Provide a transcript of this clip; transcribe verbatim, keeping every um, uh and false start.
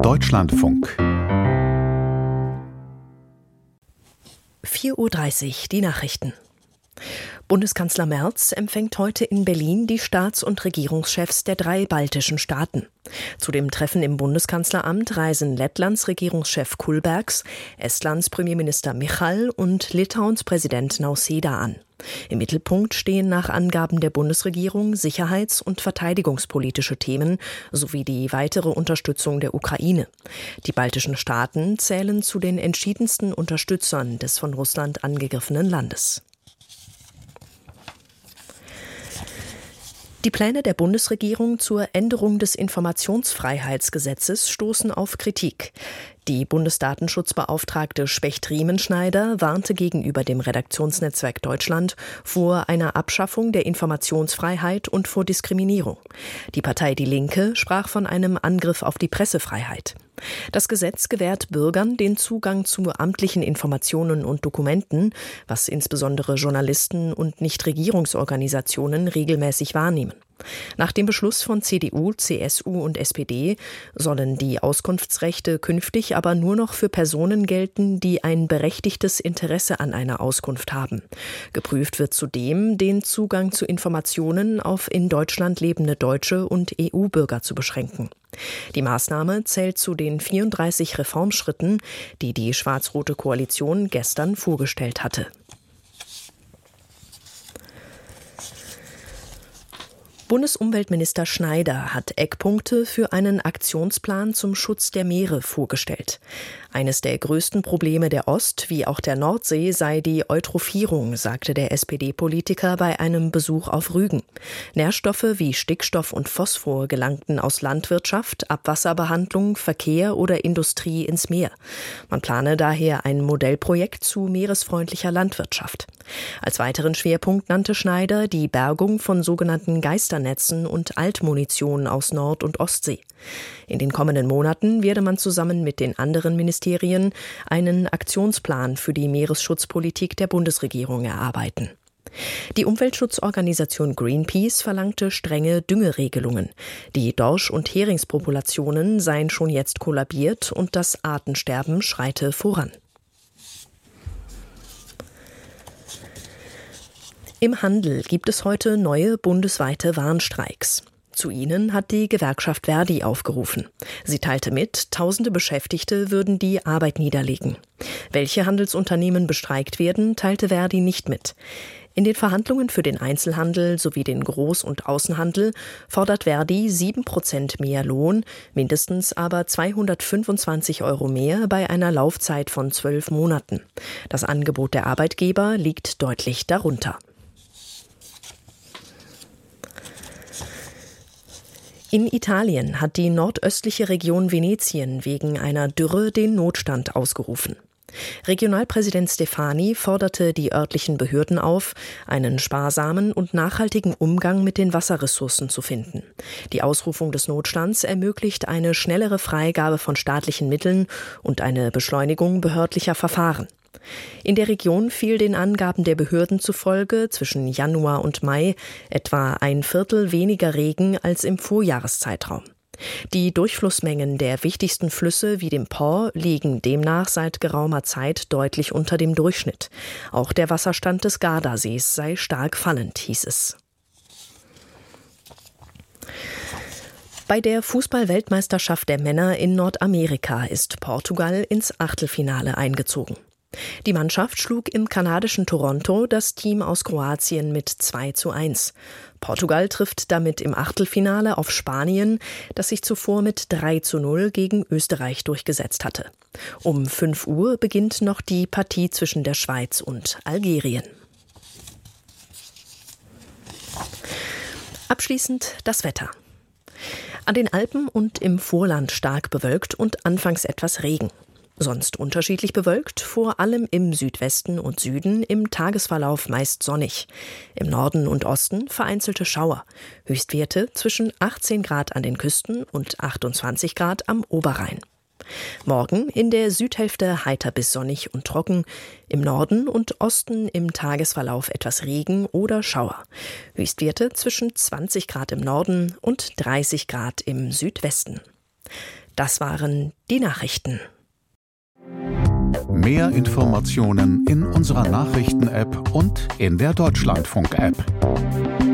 Deutschlandfunk. vier Uhr dreißig, die Nachrichten. Bundeskanzler Merz empfängt heute in Berlin die Staats- und Regierungschefs der drei baltischen Staaten. Zu dem Treffen im Bundeskanzleramt reisen Lettlands Regierungschef Kulbergs, Estlands Premierminister Michal und Litauens Präsident Nausėda an. Im Mittelpunkt stehen nach Angaben der Bundesregierung sicherheits- und verteidigungspolitische Themen sowie die weitere Unterstützung der Ukraine. Die baltischen Staaten zählen zu den entschiedensten Unterstützern des von Russland angegriffenen Landes. Die Pläne der Bundesregierung zur Änderung des Informationsfreiheitsgesetzes stoßen auf Kritik. Die Bundesdatenschutzbeauftragte Specht-Riemenschneider warnte gegenüber dem Redaktionsnetzwerk Deutschland vor einer Abschaffung der Informationsfreiheit und vor Diskriminierung. Die Partei Die Linke sprach von einem Angriff auf die Pressefreiheit. Das Gesetz gewährt Bürgern den Zugang zu amtlichen Informationen und Dokumenten, was insbesondere Journalisten und Nichtregierungsorganisationen regelmäßig wahrnehmen. Nach dem Beschluss von C D U, C S U und S P D sollen die Auskunftsrechte künftig aber nur noch für Personen gelten, die ein berechtigtes Interesse an einer Auskunft haben. Geprüft wird zudem, den Zugang zu Informationen auf in Deutschland lebende Deutsche und E U-Bürger zu beschränken. Die Maßnahme zählt zu den vierunddreißig Reformschritten, die die schwarz-rote Koalition gestern vorgestellt hatte. Bundesumweltminister Schneider hat Eckpunkte für einen Aktionsplan zum Schutz der Meere vorgestellt. Eines der größten Probleme der Ost- wie auch der Nordsee sei die Eutrophierung, sagte der S P D-Politiker bei einem Besuch auf Rügen. Nährstoffe wie Stickstoff und Phosphor gelangten aus Landwirtschaft, Abwasserbehandlung, Verkehr oder Industrie ins Meer. Man plane daher ein Modellprojekt zu meeresfreundlicher Landwirtschaft. Als weiteren Schwerpunkt nannte Schneider die Bergung von sogenannten Geisternetzen und Altmunition aus Nord- und Ostsee. In den kommenden Monaten werde man zusammen mit den anderen Ministerien einen Aktionsplan für die Meeresschutzpolitik der Bundesregierung erarbeiten. Die Umweltschutzorganisation Greenpeace verlangte strenge Düngeregelungen. Die Dorsch- und Heringspopulationen seien schon jetzt kollabiert und das Artensterben schreite voran. Im Handel gibt es heute neue bundesweite Warnstreiks. Zu ihnen hat die Gewerkschaft Verdi aufgerufen. Sie teilte mit, tausende Beschäftigte würden die Arbeit niederlegen. Welche Handelsunternehmen bestreikt werden, teilte Verdi nicht mit. In den Verhandlungen für den Einzelhandel sowie den Groß- und Außenhandel fordert Verdi sieben Prozent mehr Lohn, mindestens aber zweihundertfünfundzwanzig Euro mehr bei einer Laufzeit von zwölf Monaten. Das Angebot der Arbeitgeber liegt deutlich darunter. In Italien hat die nordöstliche Region Venetien wegen einer Dürre den Notstand ausgerufen. Regionalpräsident Stefani forderte die örtlichen Behörden auf, einen sparsamen und nachhaltigen Umgang mit den Wasserressourcen zu finden. Die Ausrufung des Notstands ermöglicht eine schnellere Freigabe von staatlichen Mitteln und eine Beschleunigung behördlicher Verfahren. In der Region fiel den Angaben der Behörden zufolge zwischen Januar und Mai etwa ein Viertel weniger Regen als im Vorjahreszeitraum. Die Durchflussmengen der wichtigsten Flüsse wie dem Po liegen demnach seit geraumer Zeit deutlich unter dem Durchschnitt. Auch der Wasserstand des Gardasees sei stark fallend, hieß es. Bei der Fußball-Weltmeisterschaft der Männer in Nordamerika ist Portugal ins Achtelfinale eingezogen. Die Mannschaft schlug im kanadischen Toronto das Team aus Kroatien mit zwei zu eins. Portugal trifft damit im Achtelfinale auf Spanien, das sich zuvor mit drei zu null gegen Österreich durchgesetzt hatte. Um fünf Uhr beginnt noch die Partie zwischen der Schweiz und Algerien. Abschließend das Wetter. An den Alpen und im Vorland stark bewölkt und anfangs etwas Regen. Sonst unterschiedlich bewölkt, vor allem im Südwesten und Süden, im Tagesverlauf meist sonnig. Im Norden und Osten vereinzelte Schauer. Höchstwerte zwischen achtzehn Grad an den Küsten und achtundzwanzig Grad am Oberrhein. Morgen in der Südhälfte heiter bis sonnig und trocken, im Norden und Osten im Tagesverlauf etwas Regen oder Schauer. Höchstwerte zwischen zwanzig Grad im Norden und dreißig Grad im Südwesten. Das waren die Nachrichten. Mehr Informationen in unserer Nachrichten-App und in der Deutschlandfunk-App.